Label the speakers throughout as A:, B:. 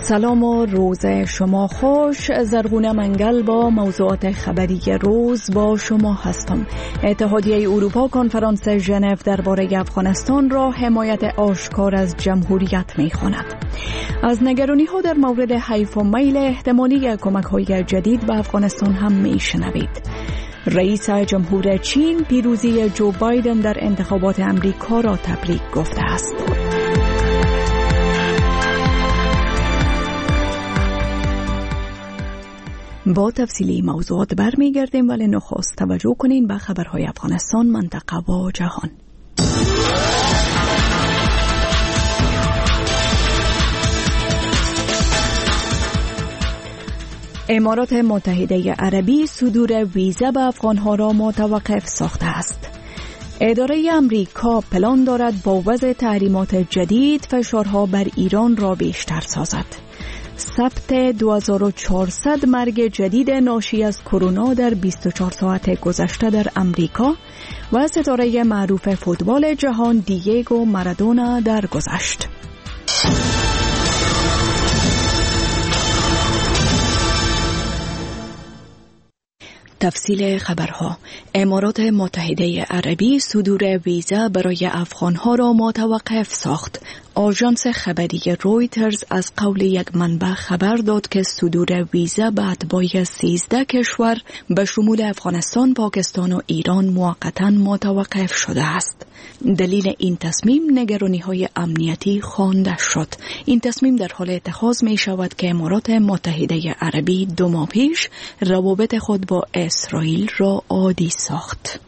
A: سلام و روز شما خوش. زرغونه منگل با موضوعات خبری روز با شما هستم. اتحادیه اروپا کنفرانس ژنو درباره افغانستان را حمایت آشکار از جمهوریت می‌خواند. از نگرانی‌ها در مورد حیف و میل احتمالی کمک‌های جدید به افغانستان هم می‌شنوید. رئیس جمهور چین پیروزی جو بایدن در انتخابات امریکا را تبریک گفته است. با تفصیلی موضوعات برمیگردیم، ولی نخست توجه کنین به خبرهای افغانستان، منطقه و جهان. امارات متحده عربی صدور ویزا به افغانها را متوقف ساخته است. اداره امریکا پلان دارد با وضع تحریمات جدید فشارها بر ایران را بیشتر سازد. ثبت 2400 مرگ جدید ناشی از کرونا در 24 ساعت گذشته در امریکا و ستاره معروف فوتبال جهان دیگو مارادونا درگذشت. تفصیل خبرها. امارات متحده عربی صدور ویزا برای افغانها را متوقف ساخت. آژانس خبری رویترز از قول یک منبع خبر داد که صدور ویزا به اتباع 13 کشور به شمول افغانستان، پاکستان و ایران موقتاً متوقف شده است. دلیل این تصمیم نگرانی‌های امنیتی خوانده شد. این تصمیم در حال اتخاذ می شود که امارات متحده عربی 2 ماه پیش روابط خود با اسرائیل را عادی ساخت.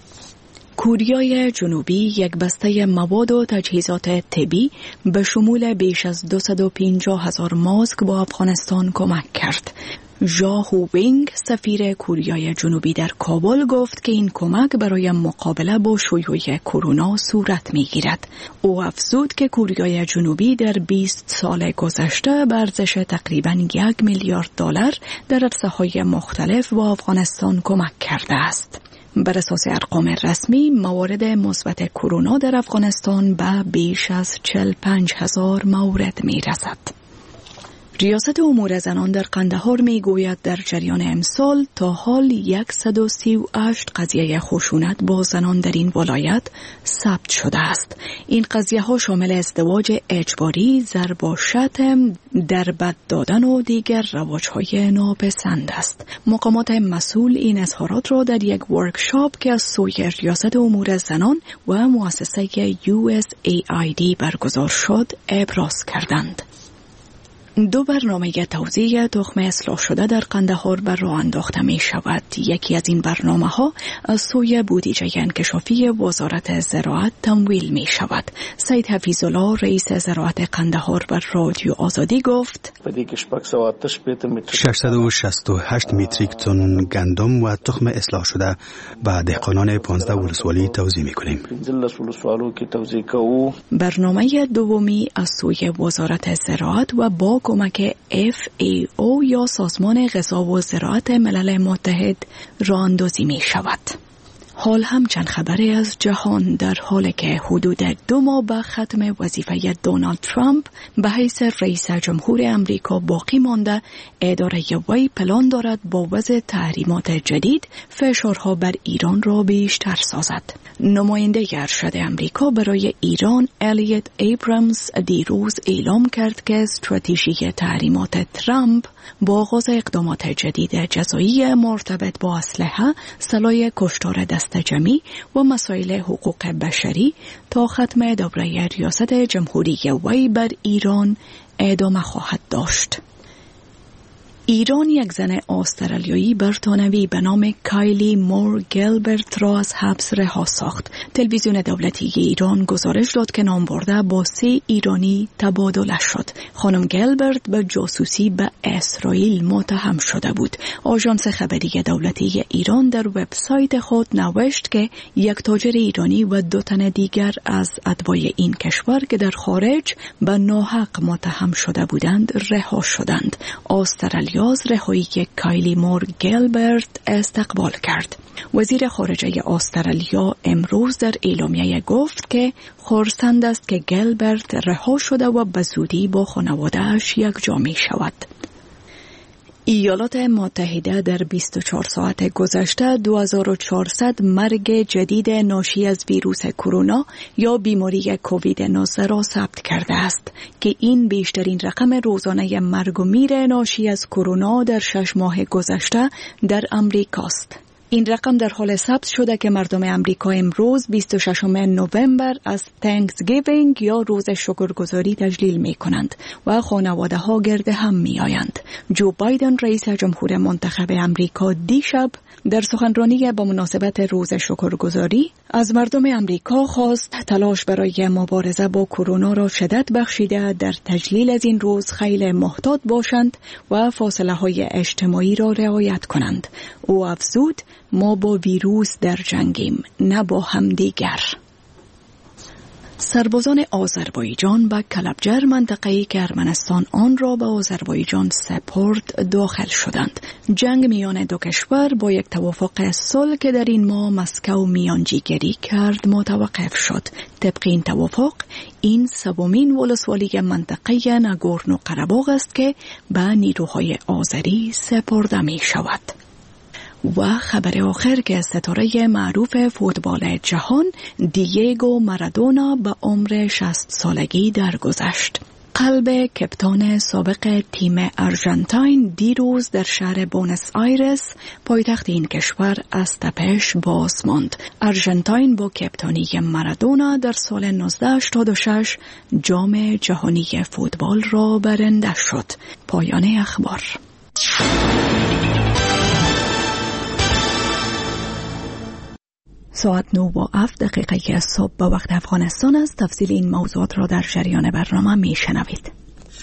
A: کوریای جنوبی یک بسته مواد و تجهیزات طبی به شمول بیش از 250,000 ماسک با افغانستان کمک کرد. ژا هوینگ سفیر کوریای جنوبی در کابل گفت که این کمک برای مقابله با شیوع کرونا صورت می‌گیرد. او افزود که کوریای جنوبی در 20 سال گذشته به ارزش تقریباً 1 میلیارد دلار در عرصه‌های مختلف با افغانستان کمک کرده است. بر اساس ارقام رسمی، موارد مثبت کرونا در افغانستان به بیش از 45,000 مورد می‌رسد. ریاست امور زنان در قندهار میگوید در جریان امسال تا حال 138 قضیه خشونت با زنان در این ولایت ثبت شده است. این قضیه ها شامل ازدواج اجباری، ضرب و شتم، دربد دادن و دیگر رواج‌های ناپسند است. مقامات مسئول این اظهارات را در یک ورکشاپ که از سوی ریاست امور زنان و مؤسسه USAID برگزار شد ابراز کردند. 2 برنامه توزیع تخم اصلاح شده در قندهار بر راه انداخته می شود. یکی از این برنامه ها از سوی بودجه انکشافی وزارت زراعت تمویل می شود. سید حفیظالله رئیس زراعت قندهار بر رادیو آزادی گفت
B: 668 متریک تن گندم و تخم اصلاح شده به دهقانان 15 ولسوالی توزیع می کنیم.
A: برنامه دومی از سوی وزارت زراعت و با کمک FAO یا سازمان غذا و زراعت ملل متحد راه اندازی می شود. حال هم چند خبری از جهان. در حالی که حدود 2 ماه به ختم وظیفه دونالد ترامپ به حیث رئیس جمهور امریکا باقی مانده، اداره وی پلان دارد با وضع تحریمات جدید فشارها بر ایران را بیشتر سازد. نماینده ارشد امریکا برای ایران الیوت ایبرامز دیروز اعلام کرد که استراتژی تحریمات ترامپ با آغاز اقدامات جدید جزایی مرتبط با اسلحه، سلاح کشتار دست جمعی و مسائل حقوق بشری تا ختم دوره ریاست جمهوری وی بر ایران ادامه خواهد داشت. ایران یک زن استرالیایی بریتانوی به نام کایلی مور گلبرت را از حبس رها ساخت. تلویزیون دولتی ایران گزارش داد که نامبرده با 3 ایرانی تبادله شد. خانم گلبرت به جاسوسی به اسرائیل متهم شده بود. آژانس خبری دولتی ایران در وبسایت خود نوشت که یک تاجر ایرانی و 2 تن دیگر از اتباع این کشور که در خارج به ناحق متهم شده بودند رها شدند. استرالیا استرالیا از رهایی کایلی مور گیلبرت استقبال کرد. وزیر خارجه استرالیا امروز در اعلامیه گفت که خرسند است که گیلبرت رها شده و به زودی با خانواده‌اش یکجا می شود. ایالات متحده در 24 ساعت گذشته 2400 مرگ جدید ناشی از ویروس کرونا یا بیماری کووید 19 را ثبت کرده است که این بیشترین رقم روزانه مرگ و میر ناشی از کرونا در 6 ماه گذشته در امریکا است. این رقم در حال ثبت شده که مردم امریکا امروز 26 نوامبر از تانکسگیوینگ یا روز شکرگزاری تجلیل می کنند و خانواده ها گرد هم می آیند. جو بایدن رئیس جمهور منتخب امریکا دیشب در سخنرانی با مناسبت روز شکرگزاری از مردم امریکا خواست تلاش برای مبارزه با کرونا را شدت بخشیده در تجلیل از این روز خیلی محتاط باشند و فاصله های اجتماعی را رعایت کنند. او افزود: ما با ویروس در جنگیم، نه با همدیگر. سربازان آذربایجان به کلبجر منطقه‌ای که ارمنستان آن را به آذربایجان سپرد داخل شدند. جنگ میان دو کشور با یک توافق صلح که در این ماه مسکو میانجیگری کرد متوقف شد. طبق این توافق این سومین ولسوالی منطقه ناگورنو قره‌باغ است که به نیروهای آذری سپرده می شود. و خبر آخر که ستاره معروف فوتبال جهان دیگو مارادونا به عمر 60 سالگی درگذشت. قلب کپتان سابق تیم آرژانتین دیروز در شهر بونس آیرس پایتخت این کشور از تپش باز ماند. آرژانتین با کپتانی مارادونا در سال 1986 جام جهانی فوتبال را برنده شد. پایان اخبار. ساعت 9:07 صبح به وقت افغانستان است. تفصیل این موضوعات را در جریان برنامه می شنوید.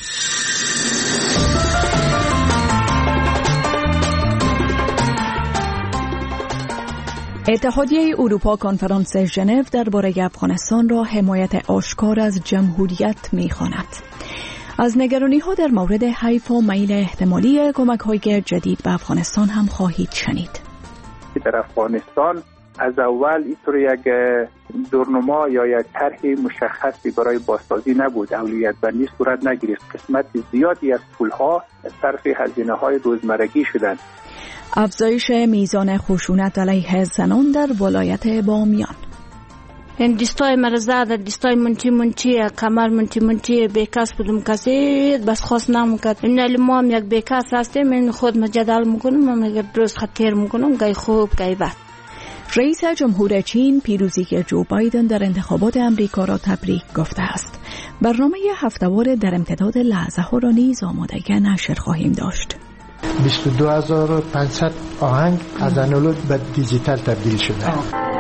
A: اتحادیه اروپا کنفرانس ژنو درباره افغانستان را حمایت آشکار از جمهوریت می خواند. از نگرانی ها در مورد حیف و میل احتمالی کمک های جدید به افغانستان هم خواهید شنید.
C: در افغانستان از اول اینطور یک دورنما یا یک طرح مشخصی برای بازسازی نبود، اولویت بندی صورت نگرفت. قسمت زیادی از پولها صرف هزینه‌های روزمرگی شدند.
A: افزایش میزان خشونت علیه زنان در ولایت بامیان.
D: این دستای مرزاده دستای منچی کمر منچی بیکاس بودم کسی بس خواست نمیکرد. این ما هم یک بیکاس هستیم، من خود مجدل میکنم، من روز خطیر میکنم، گای خوب گای بد.
A: رئیس جمهور چین پیروزی جو بایدن در انتخابات امریکا را تبریک گفته است. برنامه هفته‌وار در امتداد لحظه ها را نیز آماده نشر خواهیم داشت.
E: 22500 آهنگ از آنالوگ به دیجیتال تبدیل شده.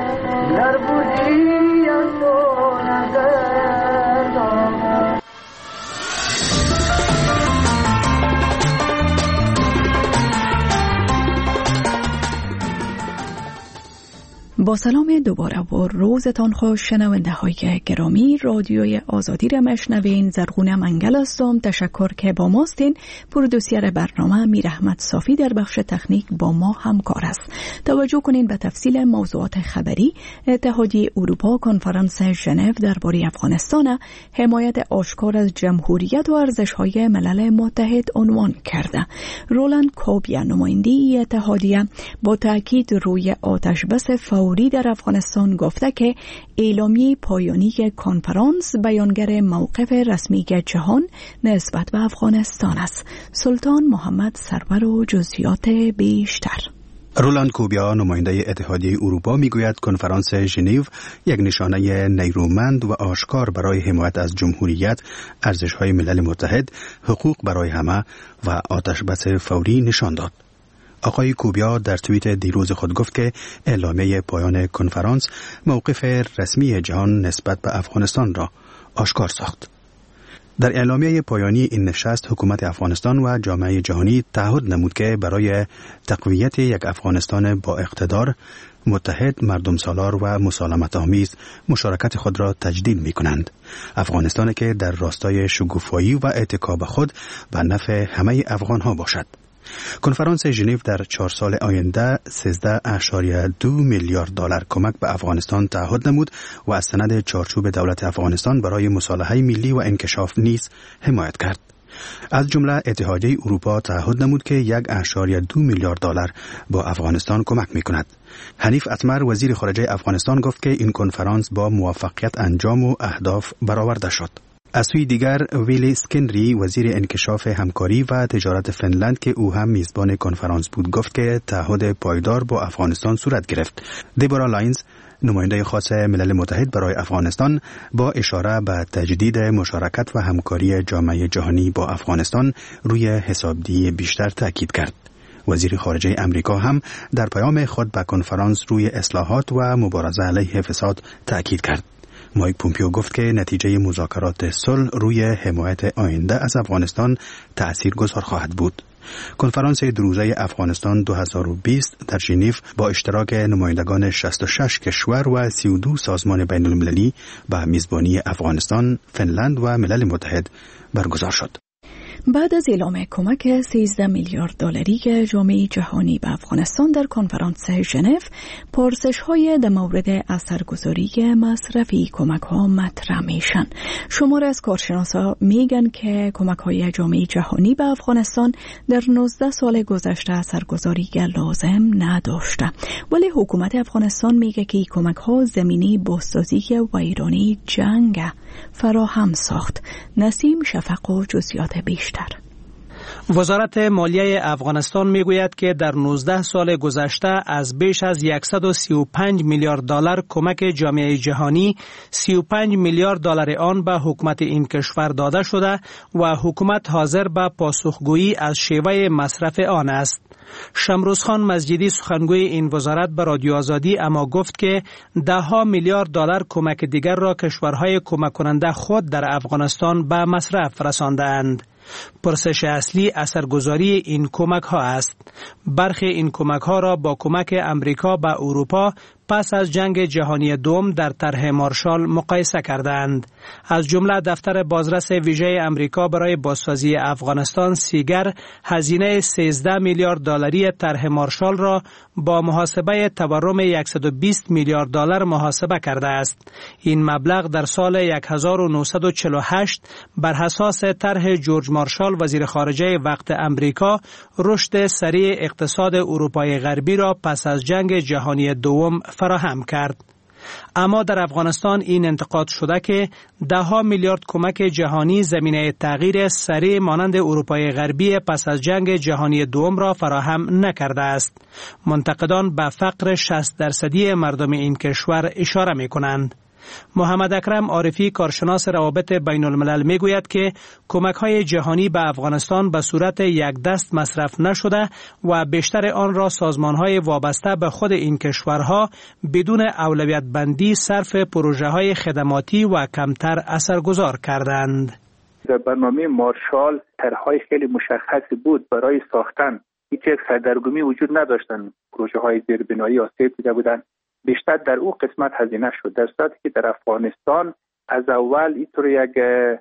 A: با سلام دوباره و روزتان خوش شنونده های گرامی. رادیوی آزادی را مشنوین. زرغونه منگل هستم. تشکر که با ماستین. پرودوسر برنامه میرحمت صافی در بخش تکنیک با ما همکار است. توجه کنین به تفصیل موضوعات خبری. اتحادیه اروپا کنفرانس ژنو درباره افغانستان حمایت آشکار از جمهوریت و ارزش‌های ملل متحد عنوان کرده. رولند کوبیا نماینده اتحادیه با تاکید روی آتش بس فوری در افغانستان گفته که اعلامیه پایانی کنفرانس بیانگر موقف رسمی جهان نسبت به افغانستان است. سلطان محمد سرور و جزئیات بیشتر.
B: رولند کوبیا نماینده اتحادیه اروپا میگوید کنفرانس ژنو یک نشانه نیرومند و آشکار برای حمایت از جمهوریت، ارزش‌های ملل متحد، حقوق برای همه و آتش بس فوری نشان داد. آقای کوبیا در توییت دیروز خود گفت که اعلامیه پایان کنفرانس موقف رسمی جهان نسبت به افغانستان را آشکار ساخت. در اعلامیه پایانی این نشست حکومت افغانستان و جامعه جهانی تعهد نمود که برای تقویت یک افغانستان با اقتدار، متحد، مردم سالار و مسالمت آمیز مشارکت خود را تجدید می کنند. افغانستانی که در راستای شکوفایی و اعتکاب خود به نفع همه افغان ها باشد. کنفرانس ژنو در 4 سال آینده 13.2 میلیارد دلار کمک به افغانستان تعهد نمود و از سند چارچوب دولت افغانستان برای مصالحه ملی و انکشاف نیز حمایت کرد. از جمله اتحادیه اروپا تعهد نمود که 1.2 میلیارد دلار با افغانستان کمک می‌کند. حنیف اتمر وزیر خارجه افغانستان گفت که این کنفرانس با موفقیت انجام و اهداف برآورده شد. از سوی دیگر ویلی سکنری وزیر انکشاف همکاری و تجارت فنلند که او هم میزبان کنفرانس بود گفت که تعهد پایدار با افغانستان صورت گرفت. دیبورا لاینز نماینده خاص ملل متحد برای افغانستان با اشاره به تجدید مشارکت و همکاری جامعه جهانی با افغانستان روی حسابدهی بیشتر تاکید کرد. وزیر خارجه امریکا هم در پیام خود به کنفرانس روی اصلاحات و مبارزه علیه فساد تاکید کرد. مایک پومپیو گفت که نتیجه مذاکرات صلح روی حمایت آینده از افغانستان تأثیرگذار خواهد بود. کنفرانس دروزه افغانستان 2020 در ژنو با اشتراک نمایندگان 66 کشور و 32 سازمان بین المللی به میزبانی افغانستان، فنلند و ملل متحد برگزار شد.
A: بعد از اعلام کمک 13 میلیارد دلاری جامعه جهانی به افغانستان در کنفرانس ژنو، پرسش‌های در مورد اثرگذاری مصرفی کمک‌ها مطرح میشن. شمار از کارشناسا میگن که کمک‌های جامعه جهانی به افغانستان در 19 سال گذشته اثرگذاری لازم نداشته، ولی حکومت افغانستان میگه که این کمک‌ها زمینه بازسازی ویرانی جنگ فراهم ساخت. نسیم شفق و جزئیات بیشتر.
F: وزارت مالیه افغانستان میگوید که در 19 سال گذشته از بیش از 135 میلیارد دلار کمک جامعه جهانی 35 میلیارد دلار آن به حکومت این کشور داده شده و حکومت حاضر به پاسخگویی از شیوه مصرف آن است. شمروزخان مسجدی سخنگوی این وزارت به رادیو آزادی اما گفت که 10 میلیارد دلار کمک دیگر را کشورهای کمک کننده خود در افغانستان به مصرف رساندند. پرسش اصلی اثرگذاری این کمک ها است. برخی این کمک ها را با کمک امریکا به اروپا پس از جنگ جهانی دوم در طرح مارشال مقایسه کردند. از جمله دفتر بازرس ویژه امریکا برای بازسازی افغانستان سیگر هزینه 13 میلیارد دلاری طرح مارشال را با محاسبه تورم 120 میلیارد دلار محاسبه کرده است. این مبلغ در سال 1948 بر اساس طرح جورج مارشال وزیر خارجه وقت امریکا رشد سریع اقتصاد اروپای غربی را پس از جنگ جهانی دوم فراهم کرد. اما در افغانستان این انتقاد شده که 10 میلیارد کمک جهانی زمینه تغییر سریع مانند اروپای غربی پس از جنگ جهانی دوم را فراهم نکرده است. منتقدان به فقر 60% مردم این کشور اشاره می کنند. محمد اکرم عارفی کارشناس روابط بین الملل می گوید که کمک های جهانی به افغانستان به صورت یک دست مصرف نشده و بیشتر آن را سازمان های وابسته به خود این کشورها بدون اولویت بندی صرف پروژه های خدماتی و کمتر اثرگذار کردند.
C: در برنامه مارشال طرح‌های خیلی مشخصی بود برای ساختن. هیچ یک سردرگمی وجود نداشتند. پروژه های زیربنایی آسیب دیده بودند. بیشتر در او قسمت هزینه شد، در صورتی که در افغانستان از اول اینطور یک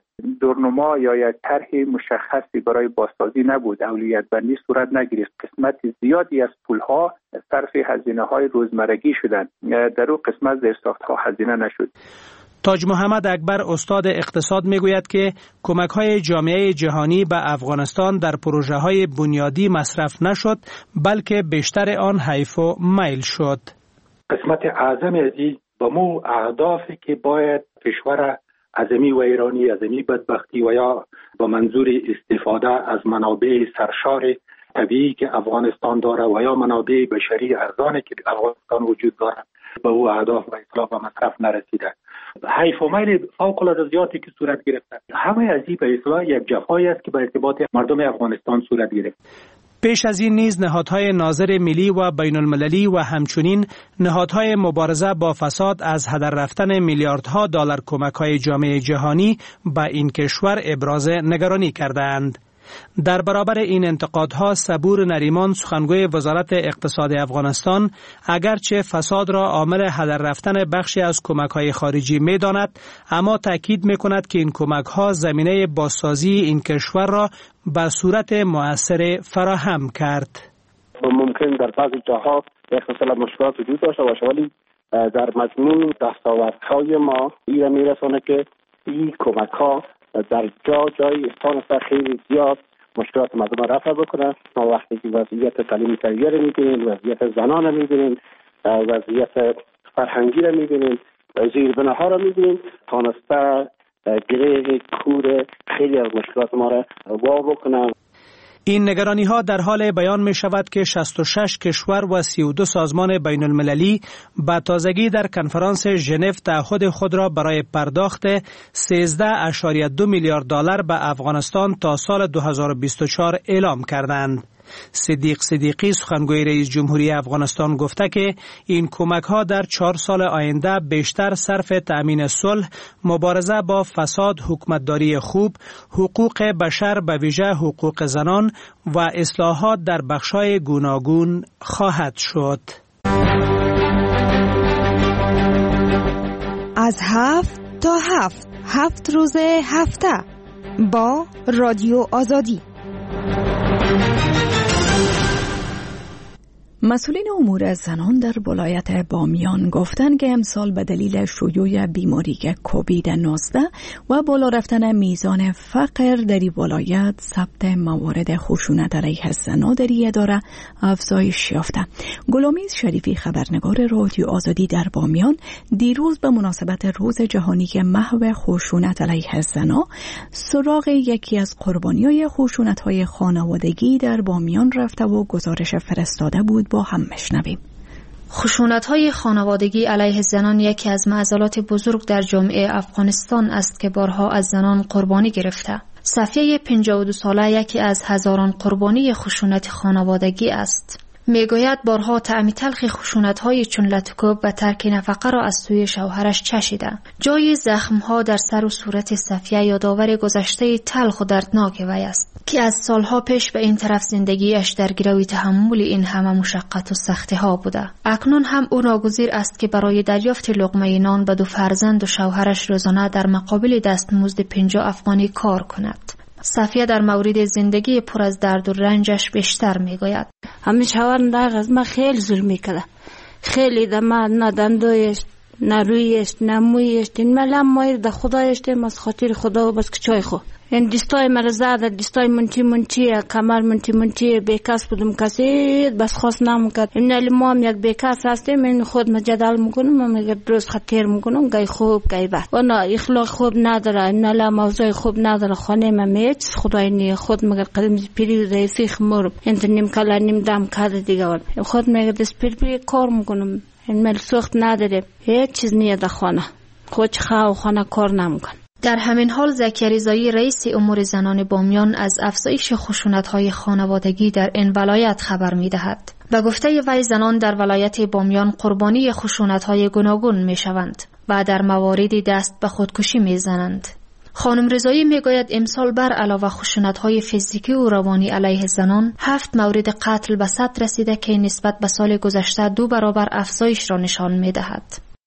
C: دورنما یا یک طرح مشخصی برای بازسازی نبود، اولویت بندی صورت نگرفت. قسمت زیادی از پولها صرف هزینه های روزمرگی شدند، در او قسمت زیرساخت ها هزینه نشد.
F: تاج محمد اکبر استاد اقتصاد میگوید که کمک های جامعه جهانی به افغانستان در پروژه های بنیادی مصرف نشد، بلکه بیشتر آن حیف و میل شد.
G: قسمت اعظم از این با مو اهدافی که باید کشور عظمی و ایرانی عظمی بدبختی و یا با منظور استفاده از منابع سرشار طبیعی که افغانستان داره و یا منابع بشری ارزانی که افغانستان وجود داره به او اهداف و اصلاح و مصرف نرسیده. حیف و میل فوق العاده زیادی که صورت گرفته. همه از این به اصطلاح یک جفایی است که به ارتباط مردم افغانستان صورت گرفت.
F: پیش از این نیز نهادهای ناظر ملی و بین المللی و همچنین نهادهای مبارزه با فساد از هدر رفتن میلیاردها دلار کمک‌های جامعه جهانی به این کشور ابراز نگرانی کردند. در برابر این انتقادها صبور نریمان سخنگوی وزارت اقتصاد افغانستان اگرچه فساد را عامل هدر رفتن بخشی از کمک‌های خارجی می‌داند، اما تاکید می‌کند که این کمک‌ها زمینه بازسازی این کشور را به صورت مؤثر فراهم کرد.
H: ممکن در بعضی جاها اقتصاد مشکلات وجود داشته باشه، ولی در مضمون دستاوردهای ما این میرسونه که این کمک‌ها در جای استان خیلی زیاد مشکلات مردم را رفع بکنه. ما وقتی که وضعیت تعلیم سریع را می‌بینیم، وضعیت زنان را می‌بینیم، وضعیت فرهنگی را می‌بینیم، زیربناها را می‌بینیم، تانسته گره کور خیلی از مشکلات ما را وا بکنه.
F: این نگرانی ها در حال بیان می شود که 66 کشور و 32 سازمان بین المللی به تازگی در کنفرانس ژنو تعهد خود را برای پرداخت 13.2 میلیارد دلار به افغانستان تا سال 2024 اعلام کردند. صدیق صدیقی سخنگوی رئیس جمهوری افغانستان گفته که این کمک ها در 4 سال آینده بیشتر صرف تأمین صلح، مبارزه با فساد، حکومتداری خوب، حقوق بشر به ویژه حقوق زنان و اصلاحات در بخش‌های گوناگون خواهد شد.
I: از 7 تا 7 روز هفته با رادیو آزادی.
A: مسئولین امور زنان در ولایت بامیان گفتند که امسال به دلیل شیوع بیماری کووید 19 و بالا رفتن میزان فقر در این ولایت ثبت موارد خشونت علیه زنان در این اداره افزایش یافته. گل‌آمیز شریفی خبرنگار رادیو آزادی در بامیان دیروز به مناسبت روز جهانی محو خشونت علیه زنان سراغ یکی از قربانی‌های خشونت‌های خانوادگی در بامیان رفته و گزارش فرستاده بود. با هم مشنویم.
J: خشونت‌های خانوادگی علیه زنان یکی از معضلات بزرگ در جامعه افغانستان است که بارها از زنان قربانی گرفته. صفیه 52 ساله یکی از هزاران قربانی خشونت خانوادگی است. میگوید بارها طعم تلخ خشونت‌های چون لطکوب و ترک نفقه را از سوی شوهرش چشیده. جای زخم‌ها در سر و صورت صفیه یادآور گذشته تلخ و دردناک وی است که از سالها پیش به این طرف زندگیش در گرو تحمل این همه مشقت و سختی‌ها بوده. اکنون هم او ناگزیر است که برای دریافت لقمه نان به 2 فرزند و شوهرش روزانه در مقابل دستمزد 50 افغانی کار کند. صفیه در مورد زندگی پر از درد و رنجش بیشتر میگوید.
D: همین شوهرم در از من خیلی ظلم میکرده، خیلی در من نه دندویش نه رویش نه مویش، این ملم مایر در خدایش دیم از خاطر خدا و بس که چای خو. این دستای مرا زده، دستای منچی کمر منچی بیکس بودم کسی بس خواست نمیکرد. این ما هم یک بیکس هستیم، این خود مجدل میکنم، من میگه درست خطیر میکنم، گای خوب گای بد و نه اخلاق خوب نداره، نه موضوع خوب نداره. خانه من میچ خدای نی خود میگه قدم پیری رفیق مرب انت نیم کلا نیم دم کرده دیگه ول خود میگه دست پیری کار میکنم، این مل سخت نداره، هیچ چیز نیست در خانه خود خانه کار نمیکن.
J: در همین حال زکیه رضایی رئیس امور زنان بامیان از افزایش خشونت‌های خانوادگی در این ولایت خبر می‌دهد. به گفته وی زنان در ولایت بامیان قربانی خشونت‌های گوناگون می‌شوند و در مواردی دست به خودکشی می‌زنند. خانم رضایی میگوید امسال بر علاوه خشونت‌های فیزیکی و روانی علیه زنان 7 مورد قتل به 100 رسیده که نسبت به سال گذشته 2 برابر افزایش را نشان می‌دهد.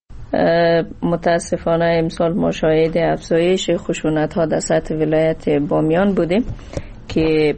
K: متاسفانه امسال ما شاهد افزایش خشونت ها در سطح ولایت بامیان بودیم که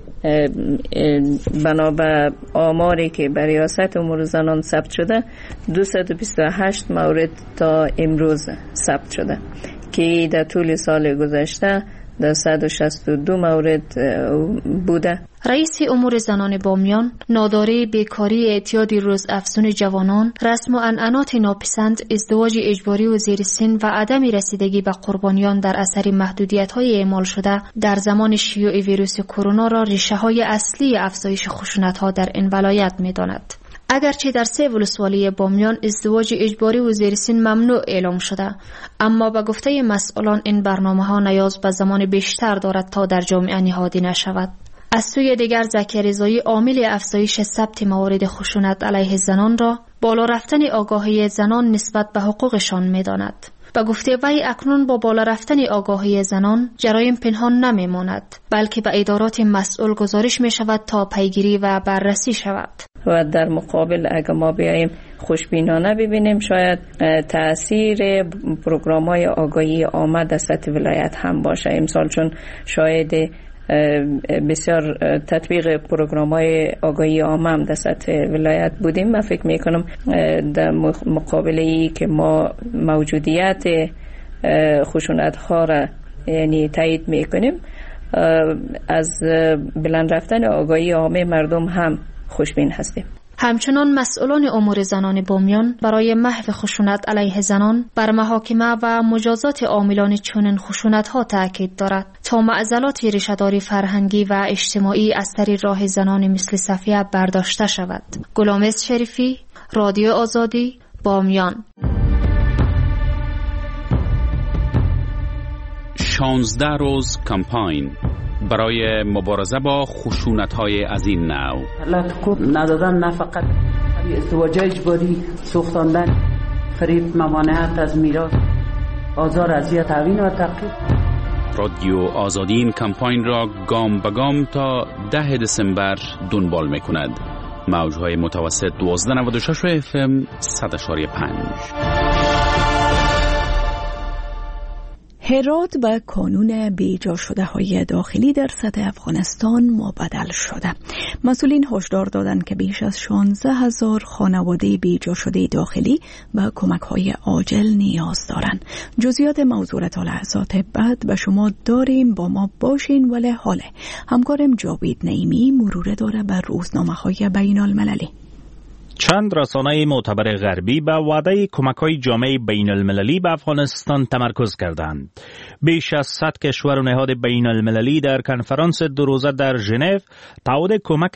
K: بنابر آماری که بر ریاست امور زنان ثبت شده 228 مورد تا امروز ثبت شده که در طول سال گذشته در 162 مورد بوده.
J: رئیس امور زنان بامیان ناداری، بیکاری، اعتیاد روز افزون جوانان، رسم و عنعنات ناپسند، ازدواج اجباری و زیر سن و عدم رسیدگی به قربانیان در اثر محدودیت‌های اعمال شده در زمان شیوع ویروس کرونا را ریشه‌های اصلی افزایش خشونت‌ها در این ولایت می‌داند. اگرچه در 3 ولسوالی بامیان ازدواج اجباری و زیر سن ممنوع اعلام شده، اما به گفته مسئولان این برنامه‌ها نیاز به زمان بیشتر دارد تا در جامعه نهادی نشود. از سوی دیگر زکیه رضایی عامل افزایش ثبت موارد خشونت علیه زنان را بالا رفتن آگاهی زنان نسبت به حقوقشان می‌داند. به گفته وی اکنون با بالا رفتن آگاهی زنان جرایم پنهان نمی ماند، بلکه به ادارات مسئول گزارش می شود تا پیگیری و بررسی شود.
K: و در مقابل اگر ما بیاییم خوشبینانه ببینیم، شاید تأثیر پروگرام‌های آگاهی عامه در سطح ولایت هم باشه. امسال چون شاید بسیار تطبیق پروگرام‌های آگاهی عامه هم در سطح ولایت بودیم، من فکر میکنم در مقابلی که ما موجودیت خشونت‌ها را یعنی تایید میکنیم، از بلند رفتن آگاهی عامه مردم هم خوشبین هستیم.
J: همچنان مسئولان امور زنان بامیان برای محو خشونت علیه زنان بر محاکمه و مجازات عاملان چنین خشونت‌ها تاکید دارد تا معضلات ریشه‌داری فرهنگی و اجتماعی از طریق راه زنان مثل صفیه برداشته شود. گلامز شریفی، رادیو آزادی، بامیان.
L: 16 روز کمپاین برای مبارزه با خشونت‌های از این نوع.
M: لطف ندادن، نه فقط ازدواج اجباری، سوختاندن، فریب، ممانعت از میراث، آزار، اذیت، تعوین و تعقیب.
L: رادیو آزادی این کمپاین را گام به گام تا 10 دسامبر دنبال می‌کند. موج‌های متوسط 1296 FM 100.5.
A: هرات به کانون بیجا شده های داخلی در سطح افغانستان مبدل شده. مسئولین هشدار دادند که بیش از 16,000 خانواده بیجا شده داخلی به کمک های عاجل نیاز دارند. جزئیات موضوع را تا لحظات بعد به شما داریم، با ما باشین. ولی حاله همکارم جاوید نعیمی مرور داره بر روزنامه های بین المللی.
N: چند رسانه معتبر غربی به وعده کمک‌های جامعه بین المللی به افغانستان تمرکز کردند. بیش از 100 کشور و نهاد بین المللی در کنفرانس 2 روزه در ژنو تعهد کمک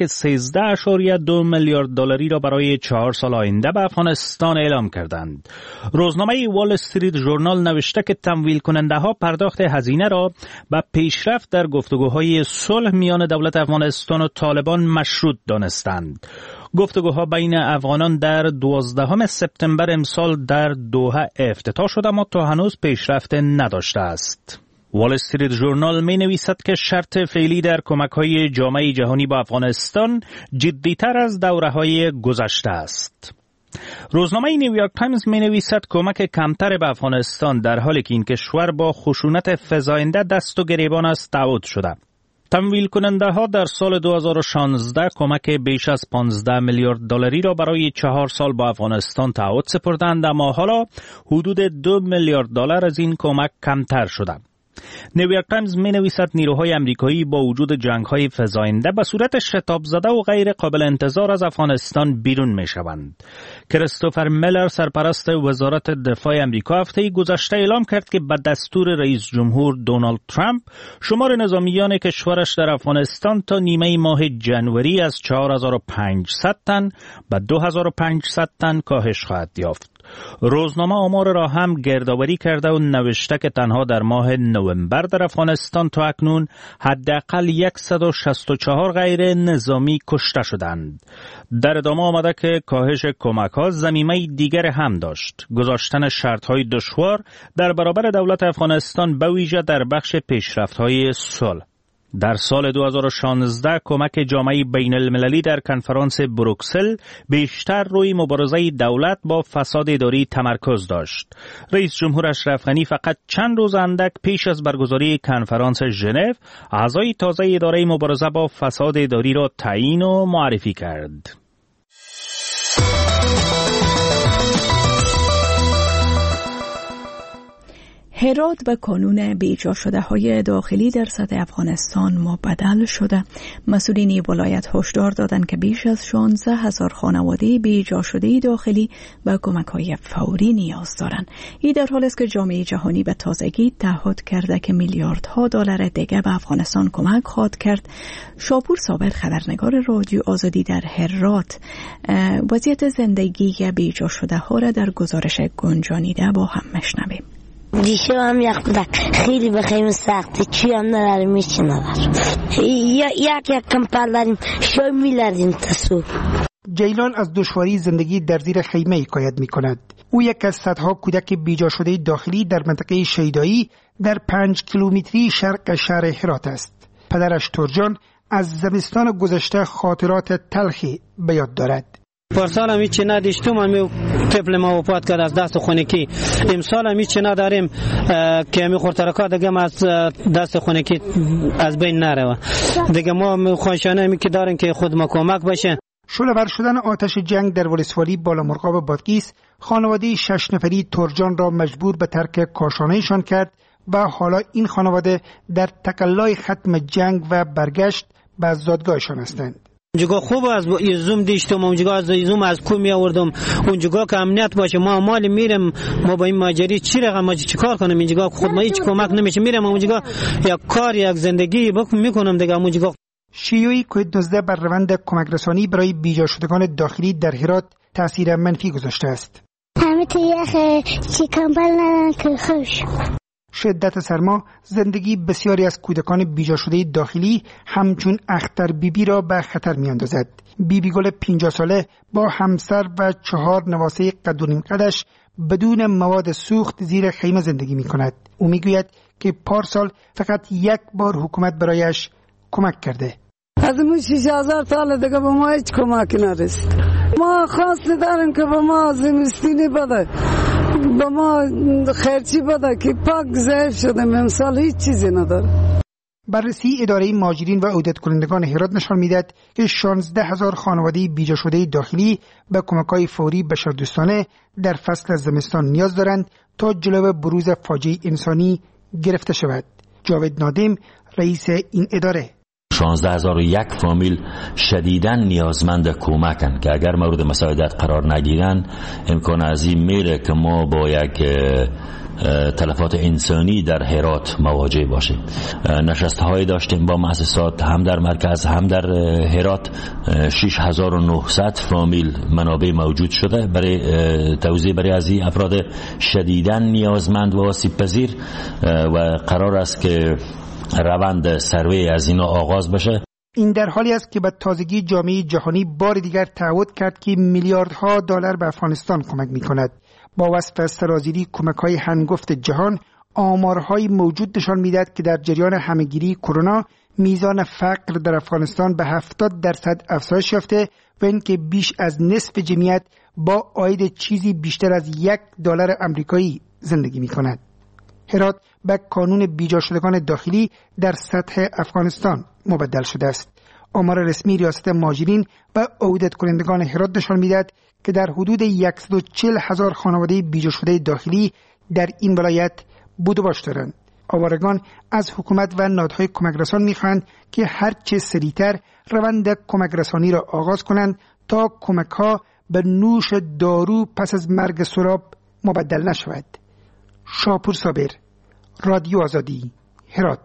N: 13.2 میلیارد دلاری را برای 4 سال آینده به افغانستان اعلام کردند. روزنامه وال استریت ژورنال نوشته که تمویل کننده ها پرداخت هزینه را به پیشرفت در گفتگوهای صلح میان دولت افغانستان و طالبان مشروط دانستند. گفتگوها بین افغانان در 12 سپتامبر امسال در دوحه افتتاح شد، اما تا هنوز پیشرفت نداشته است. وال استریت ژورنال می نویسد که شرط فعلی در کمک‌های جامعه جهانی با افغانستان جدی‌تر از دوره‌های گذشته است. روزنامه نیویورک تایمز می نویسد کمک کمتر به افغانستان در حالی که این کشور با خشونت فزاینده دست و گریبان است تعهد شده. تمویل کننده ها در سال 2016 کمک بیش از 15 میلیارد دلاری را برای 4 سال با افغانستان تعهد سپردند، اما حالا حدود 2 میلیارد دلار از این کمک کمتر شده. نیویورک تایمز می نویسد نیروهای امریکایی با وجود جنگ‌های فزاینده به صورت شتاب زده و غیر قابل انتظار از افغانستان بیرون می شوند. کریستوفر میلر سرپرست وزارت دفاع امریکا هفته گذشته اعلام کرد که به دستور رئیس جمهور دونالد ترامپ شمار نظامیان کشورش در افغانستان تا نیمه ماه جنوری از 4500 تن به 2500 تن کاهش خواهد یافت. روزنامه آمار را هم گردآوری کرده و نوشته که تنها در ماه نوامبر در افغانستان تا اکنون حداقل 164 غیر نظامی کشته شدند. در ادامه آمده که کاهش کمک‌ها ضمیمه دیگر هم داشت: گذاشتن شرط‌های دشوار در برابر دولت افغانستان به ویژه در بخش پیشرفت‌های صلح. در سال 2016 کمک جامعه بین المللی در کنفرانس بروکسل بیشتر روی مبارزه دولت با فساد اداری تمرکز داشت. رئیس جمهور اشرف غنی فقط چند روز اندک پیش از برگزاری کنفرانس ژنو اعضای تازه اداره مبارزه با فساد اداری را تعیین و معرفی کرد.
A: هرات به کانون بیجا شده های داخلی در سطح افغانستان مبدل شده. مسئولین ولایت هشدار دادند که بیش از 16,000 خانواده بیجا شده داخلی به کمک های فوری نیاز دارند. این در حالی است که جامعه جهانی به تازگی تعهد کرده که میلیاردها دلار دیگر به افغانستان کمک خواهد کرد. شاپور صابر، خبرنگار رادیو آزادی در هرات، وضعیت زندگی بیجا شده ها را در گزارش گنجانیده با هم میشنویم.
O: دیشب هم یک بودک خیلی به خیمه سخته، چی هم نداریم، میچی نداریم، یک کمپل داریم، شای میلردیم تا صبح.
P: جیلان از دشواری زندگی در زیر خیمه حکایت می کند. او یک از صدها کودک بیجا شده داخلی در منطقه شیدایی در 5 کیلومتری شرق شهر هرات است. پدرش ترجان از زمستان گذشته خاطرات تلخی به یاد دارد.
Q: پارسال هم هیچی نداشتم، همی طفل ما وفات کرد از دست خونکی. امسال هم هیچی نداریم که همی خورترکا دیگه از دست خونکی از بین نره. دیگه ما خواهشانه همی که داریم که خود ما کمک بشه.
P: شعله‌ور شدن آتش جنگ در ولسوالی بالامرغاب بادغیس خانواده 6 نفری ترجان را مجبور به ترک کاشانه‌شان کرد و حالا این خانواده در تقلای ختم جنگ و برگشت به زادگاهشان هستند.
Q: اونجا خوب از ایزوم دیشتم، اونجا از ایزوم از کو می آوردم، اونجا که امنیت باشه ما مال میرم، ما با این ماجری چی رقم ما چیکار کنم؟ اینجا خود ما هیچ کمک نمیشه، میرم اونجا یک کار یک زندگی میکنم دیگه. اونجا
P: شیوع کووید 19 بر روند کمک رسانی برای بیجا شدگان داخلی در هرات تاثیر منفی گذاشته است.
O: همه تو یخ چیکان بل ندن که خوش.
P: شدت سرما زندگی بسیاری از کودکان بیجا شده داخلی همچون اختر بیبی را به خطر می اندازد. بیبی گل 50 ساله با همسر و 4 نواسه قد و نیم قدش بدون مواد سوخت زیر خیمه زندگی می کند. او می گوید که پارسال فقط یک بار حکومت برایش کمک کرده.
R: از اون 6000 سال دیگه به ما هیچ کمک نرسید. ما خواست داریم که به ما زمستینی بده، به ما خرچی بده که پاک ضعیف شدیم، امسال هیچ چیزی نداره.
P: بررسی اداره مهاجرین و عودت کنندگان هرات نشان میدهد که 16000 خانواده بیجا شده داخلی به کمک‌های فوری بشردوستانه در فصل زمستان نیاز دارند تا جلو بروز فاجعه انسانی گرفته شود. جاوید نادم رئیس این اداره:
S: 16001 فامیل شدیداً نیازمند کمکن که اگر مورد مساعدت قرار نگیرن امکان عظیم میره که ما با یک تلفات انسانی در هرات مواجه باشیم. نشست‌های داشتیم با مؤسسات هم در مرکز هم در هرات. 6900 فامیل منابع موجود شده برای توزیع برای از این افراد شدیداً نیازمند و آسیب پذیر و قرار است که روند سروی از اینا آغاز بشه.
P: این در حالی است که به تازگی جامعه جهانی بار دیگر تعهد کرد که میلیاردها دلار به افغانستان کمک می‌کند. با وصف سرازیری کمک‌های هنگفت جهان، آمارهای موجود نشان می‌دهد که در جریان همه‌گیری کرونا میزان فقر در افغانستان به 70% افزایش یافته و اینکه بیش از نصف جمعیت با عاید چیزی بیشتر از $1 آمریکایی زندگی می‌کند. هرات به کانون بیجا شدگان داخلی در سطح افغانستان مبدل شده است. آمار رسمی ریاست مهاجرین و عودت کنندگان هرات نشان می‌دهد که در حدود 140,000 خانواده بیجا شده داخلی در این ولایت بود و باش دارند. آوارگان از حکومت و نهادهای کمک رسان می‌خواهند که هرچه سریعتر روند کمک رسانی را آغاز کنند تا کمک‌ها به نوش دارو پس از مرگ سراب مبدل نشود. شاپور صابر، رادیو آزادی، هرات.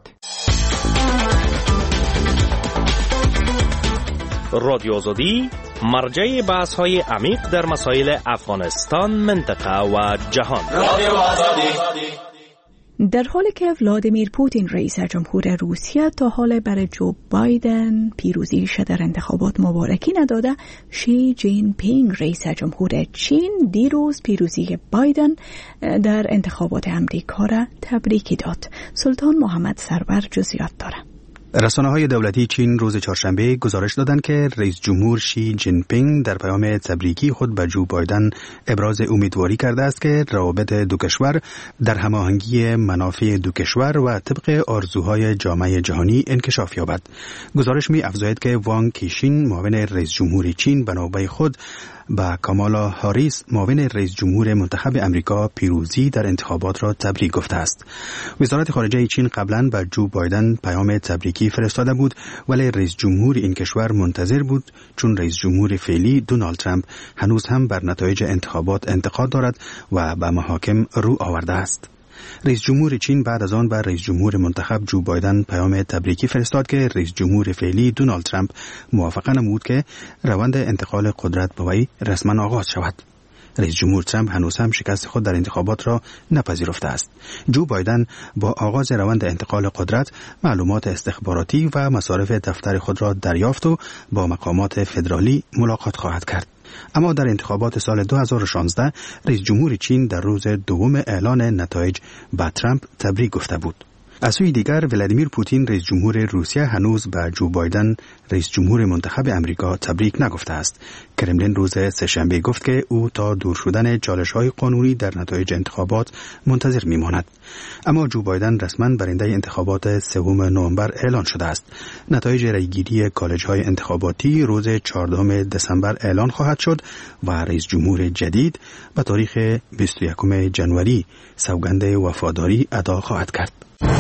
N: رادیو آزادی مرجع بحث‌های عمیق در مسائل افغانستان، منطقه و جهان. رادیو آزادی.
A: در حالی که ولادیمیر پوتین رئیس جمهور روسیه تا حال برای جو بایدن پیروزیش در انتخابات مبارکی نداده، شی جین پینگ رئیس جمهور چین دیروز پیروزی بایدن در انتخابات امریکا را تبریکی داد. سلطان محمد سرور جزئیات داره.
B: رسانه‌های دولتی چین روز چهارشنبه گزارش دادند که رئیس جمهور شی جین پینگ در پیام تبریکی خود به جو بایدن ابراز امیدواری کرده است که روابط دو کشور در هماهنگی منافع دو کشور و طبق آرزوهای جامعه جهانی انکشاف یابد. گزارش می‌افزاید که وانگ کیشین معاون رئیس جمهور چین به نوبه خود با کامالا هاریس معاون رئیس جمهور منتخب امریکا پیروزی در انتخابات را تبریک گفته است. وزارت خارجه چین قبلا به جو بایدن پیام تبریکی فرستاده بود، ولی رئیس جمهور این کشور منتظر بود چون رئیس جمهور فعلی دونالد ترامپ هنوز هم بر نتایج انتخابات انتقاد دارد و به محاکم رو آورده است. رئیس جمهور چین بعد از آن به رئیس جمهور منتخب جو بایدن پیام تبریکی فرستاد که رئیس جمهور فعلی دونالد ترامپ موافقه نمود که روند انتقال قدرت به وی رسما آغاز شود. رئیس جمهور ترامپ هنوز هم شکست خود در انتخابات را نپذیرفته است. جو بایدن با آغاز روند انتقال قدرت معلومات استخباراتی و مصارف دفتر خود را دریافت و با مقامات فدرالی ملاقات خواهد کرد. اما در انتخابات سال 2016 رئیس جمهور چین در روز دوم اعلان نتایج به ترامپ تبریک گفته بود. از سوی دیگر ولادیمیر پوتین رئیس جمهور روسیه هنوز به جو بایدن رئیس جمهور منتخب امریکا تبریک نگفته است. کرملین روز سه‌شنبه گفت که او تا دور شدن چالش‌های قانونی در نتایج انتخابات منتظر می‌ماند. اما جو بایدن رسما برنده انتخابات 3 نوامبر اعلان شده است. نتایج رأیگیری کالج‌های انتخاباتی روز 14 دسامبر اعلان خواهد شد و رئیس جمهور جدید به تاریخ 21 ژانویه سوگند وفاداری ادا خواهد کرد.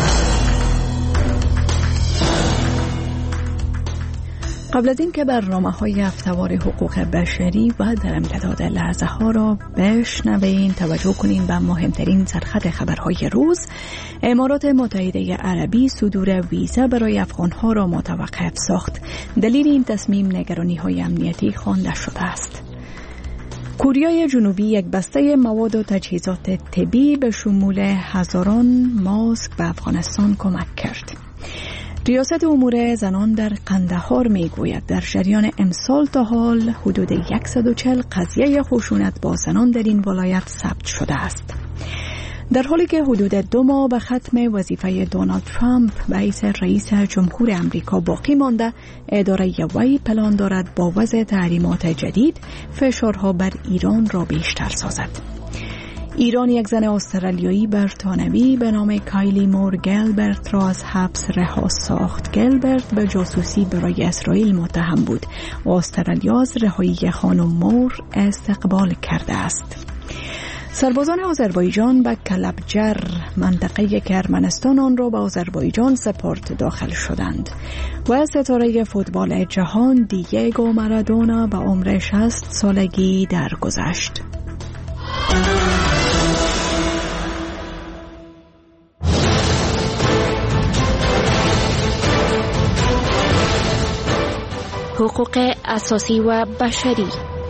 A: قبل از این که برنامه‌های هفته‌وار حقوق بشری و در امتداد لحظه ها را بشنوین، توجه کنین به مهمترین سرخط خبرهای روز. امارات متحده عربی صدور ویزا برای افغان‌ها را متوقف ساخت. دلیل این تصمیم نگرانی‌های امنیتی خوانده شده است. کره جنوبی یک بسته مواد و تجهیزات طبی به شمول هزاران ماسک به افغانستان کمک کرد. ریاست امور زنان در قندهار میگوید در جریان امسال تا حال حدود 140 قضیه خشونت با زنان در این ولایت ثبت شده است. در حالی که حدود 2 ماه به ختم وظیفه دونالد ترامپ به حیث رئیس جمهور امریکا باقی مانده، اداره وی پلان دارد با وضع تحریمات جدید فشارها بر ایران را بیشتر سازد. ایران یک زن استرالیایی برتانوی به نام کایلی مور گلبرت را از حبس رها ساخت. گلبرت به جاسوسی برای اسرائیل متهم بود و استرالیا از رهایی خانم مور استقبال کرده است. سربازان آذربایجان به کلبجر، منطقه که ارمنستان آن را به آذربایجان سپرد، داخل شدند و ستاره فوتبال جهان دیگو مارادونا به عمر 60 سالگی درگذشت.
J: حقوق اساسی و بشری.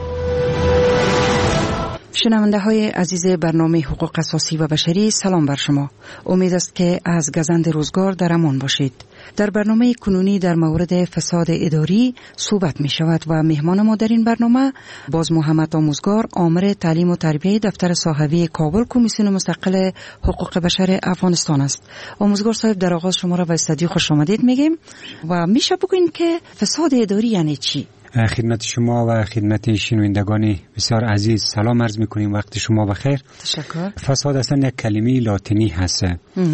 T: شنونده های عزیز برنامه حقوق اساسی و بشری، سلام بر شما. امید است که از گزند روزگار در امان باشید. در برنامه کنونی در مورد فساد اداری صحبت می شود و مهمان ما در این برنامه باز محمد آموزگار، آمر تعلیم و تربیه دفتر صاحبی کابل کمیسیون مستقل حقوق بشر افغانستان است. آموزگار صاحب، در آغاز شما را به استودیو خوش آمدید میگیم و میشه بگوین که فساد اداری یعنی چی؟
U: خدمت شما و خدمت شنوندگان بسیار عزیز سلام عرض میکنیم. وقت شما بخیر.
T: تشکر.
U: فساد اصلا یک کلمه لاتینی هست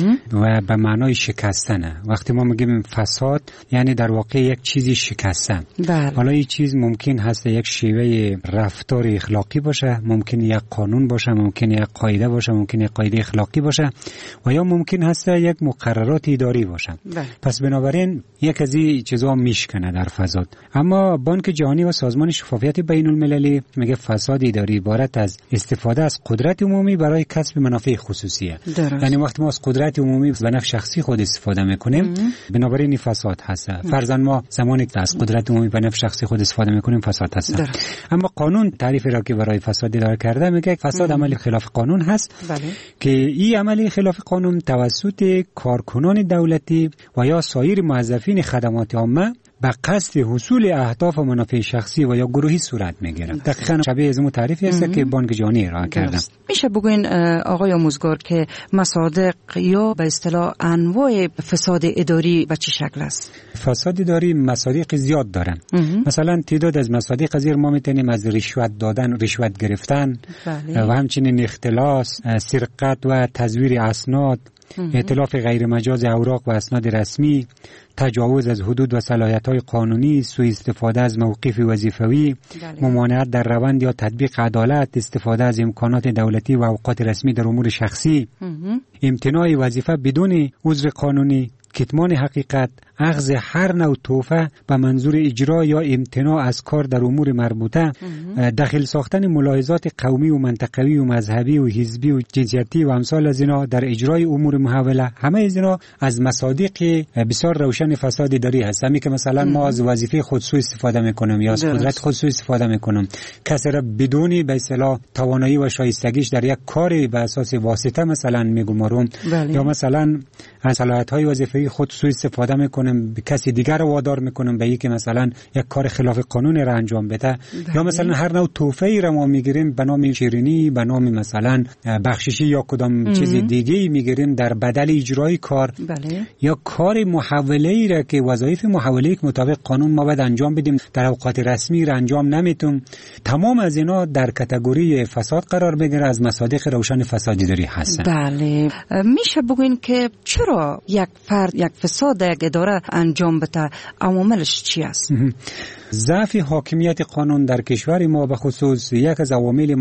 U: و به معنای شکستنه. وقتی ما میگیم فساد یعنی در واقع یک چیزی شکستن. حالا این چیز ممکن هست یک شیوه رفتار اخلاقی باشه، ممکن یک قانون باشه، ممکن یک قاعده باشه، ممکن یک قاعده اخلاقی باشه و یا ممکن هست یک مقررات اداری باشه. پس بنابراین یک از این چیزا میشکنه در فساد. اما بانک جهانی و سازمان شفافیت بین المللی میگه فساد اداری عبارت از استفاده از قدرت عمومی برای کسب منافع خصوصیه. یعنی وقتی ما از قدرت عمومی به نفع شخصی خود استفاده میکنیم بنابراین این فساد هست. فرضاً ما زمانی که از قدرت عمومی به نفع شخصی خود استفاده میکنیم فساد هست. اما قانون تعریفی را که برای فساد اداره کرده میگه فساد عملی خلاف قانون هست که این عملی خلاف قانون توسط کارکنان دولتی و یا سایر موظفین خدمات عامه به قصد حصول اهداف و منافع شخصی و یا گروهی صورت میگیره. دقیقاً شبیه از اون تعریفی است که بانک جهانی ارائه کرده.
T: میشه بگوین آقای آموزگار که مصادیق یا به اصطلاح انواع فساد اداری به چه شکل است؟
U: فساد اداری مصادیق زیاد دارن. مثلا تعداد از مصادیق از ما میتونیم از رشوت دادن، رشوت گرفتن و همچنین اختلاس، سرقت و تزویر اسناد، ائتلاف غیر مجاز اوراق و اسناد رسمی، تجاوز از حدود و صلاحیت‌های قانونی، سوء استفاده از موقف وظیفوی، ممانعت در روند یا تطبیق عدالت، استفاده از امکانات دولتی و اوقات رسمی در امور شخصی، امتناع وظیفه بدون عذر قانونی، کتمان حقیقت، اخذ هر نوع تحفه به منظور اجرا یا امتناع از کار در امور مربوطه، داخل ساختن ملاحظات قومی و منطقوی و مذهبی و حزبی و جنسیتی و امثال از اینا در اجرای امور محوله، همه از اینا از مصادیق بسیار روشن فساد اداری هست. همین که مثلا ما از وظیفه خود سوء استفاده میکنیم یا از قدرت خود سوء استفاده میکنیم، کسی را بدون به اصطلاح توانایی و شایستگیش در یک کاری به اساس واسطه مثلا میگمارم یا مثلا از صلاحیت‌های وظیفه‌ای خود سوء استفاده میکنم میکنیم، به کسی دیگر رو وادار میکنیم به اینکه مثلا یک کار خلاف قانون را انجام بده، یا مثلا هر نوع تحفه‌ای را ما میگیریم به نام شیرینی، به نام مثلا بخششی یا کدام چیز دیگه‌ای میگیریم در بدل اجرای کار. یا کار محوله‌ای را که وظایف محوله‌ای که مطابق قانون ما باید انجام بدیم در اوقات رسمی را انجام نمیتیم. تمام از اینا در کاتگوری فساد قرار بگیره، از مصادیق روشن فسادی داری هستن.
T: بله، میشه بگوین که چرا یک فرد یک فساد یک اداره انجام بده، عواملش چی است؟
U: ضعف حاکمیت قانون در کشور ما به خصوص یک از عوامل